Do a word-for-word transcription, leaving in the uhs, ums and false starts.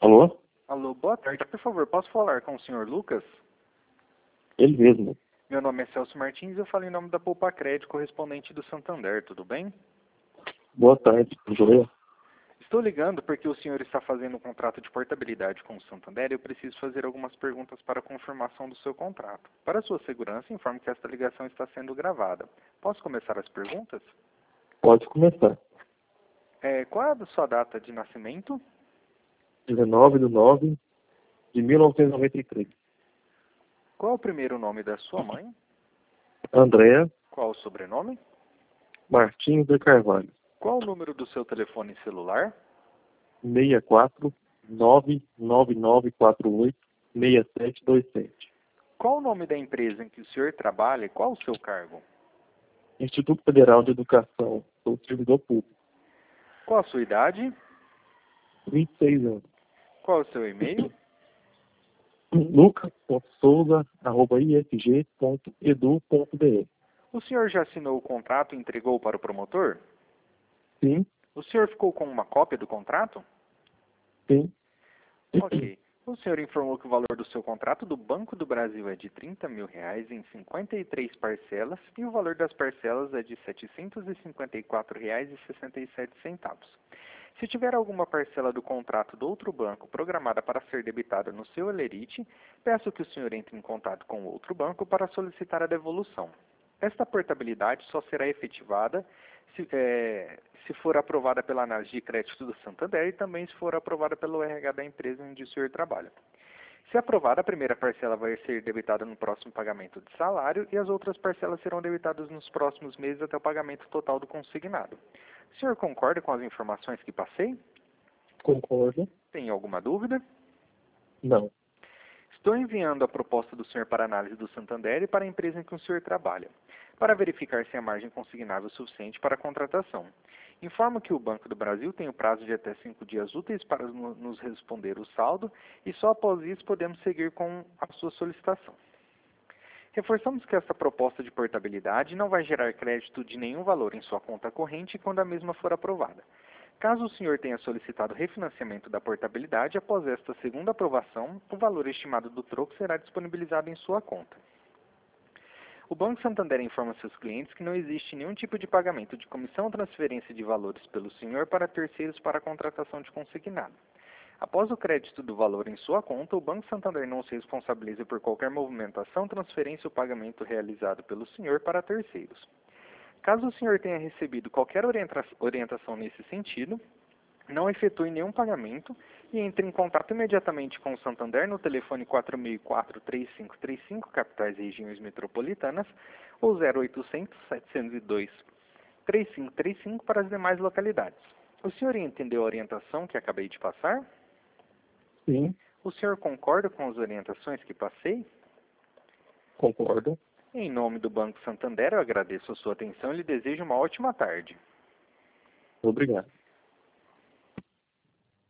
Alô? Alô, boa tarde. Por favor, posso falar com o senhor Lucas? Ele mesmo. Meu nome é Celso Martins e eu falo em nome da Poupa Crédito, correspondente do Santander, tudo bem? Boa tarde, Joia. Estou ligando porque o senhor está fazendo um contrato de portabilidade com o Santander e eu preciso fazer algumas perguntas para confirmação do seu contrato. Para sua segurança, informo que esta ligação está sendo gravada. Posso começar as perguntas? Pode começar. É, qual é a sua data de nascimento? dezenove de nove de mil novecentos e noventa e três. Qual é o primeiro nome da sua mãe? Andréa Qual o sobrenome? Martins de Carvalho. Qual o número do seu telefone celular? seis quatro nove nove nove quatro oito seis sete dois sete. Qual o nome da empresa em que o senhor trabalha e qual o seu cargo? Instituto Federal de Educação. Sou servidor público. Qual a sua idade? vinte e seis anos. Qual o seu e-mail? lucas ponto souza arroba i f g ponto edu ponto b r. O senhor já assinou o contrato e entregou para o promotor? Sim, O senhor ficou com uma cópia do contrato? sim. Ok. O senhor informou que o valor do seu contrato do Banco do Brasil é de trinta mil reais em cinquenta e três parcelas e o valor das parcelas é de setecentos e cinquenta e quatro reais e sessenta e sete centavos. Se tiver alguma parcela do contrato do outro banco programada para ser debitada no seu Elerite, peço que o senhor entre em contato com o outro banco para solicitar a devolução. Esta portabilidade só será efetivada se, é, se for aprovada pela análise de crédito do Santander e também se for aprovada pelo R H da empresa onde o senhor trabalha. Se aprovada, a primeira parcela vai ser debitada no próximo pagamento de salário e as outras parcelas serão debitadas nos próximos meses até o pagamento total do consignado. O senhor concorda com as informações que passei? Concordo? Tem alguma dúvida? Não. Estou enviando a proposta do senhor para análise do Santander e para a empresa em que o senhor trabalha, para verificar se a margem consignável é suficiente para a contratação. Informo que o Banco do Brasil tem o prazo de até cinco dias úteis para nos responder o saldo e só após isso podemos seguir com a sua solicitação. Reforçamos que esta proposta de portabilidade não vai gerar crédito de nenhum valor em sua conta corrente quando a mesma for aprovada. Caso o senhor tenha solicitado refinanciamento da portabilidade, após esta segunda aprovação, o valor estimado do troco será disponibilizado em sua conta. O Banco Santander informa seus clientes que não existe nenhum tipo de pagamento de comissão ou transferência de valores pelo senhor para terceiros para a contratação de consignado. Após o crédito do valor em sua conta, o Banco Santander não se responsabiliza por qualquer movimentação, transferência ou pagamento realizado pelo senhor para terceiros. Caso o senhor tenha recebido qualquer orienta- orientação nesse sentido, não efetue nenhum pagamento e entre em contato imediatamente com o Santander no telefone quatro mil e quatro, três cinco três cinco, capitais e regiões metropolitanas, ou zero oitocentos, setecentos e dois, três cinco três cinco para as demais localidades. O senhor entendeu a orientação que acabei de passar? Sim, O senhor concorda com as orientações que passei? concordo. Em nome do Banco Santander, eu agradeço a sua atenção e lhe desejo uma ótima tarde. Obrigado.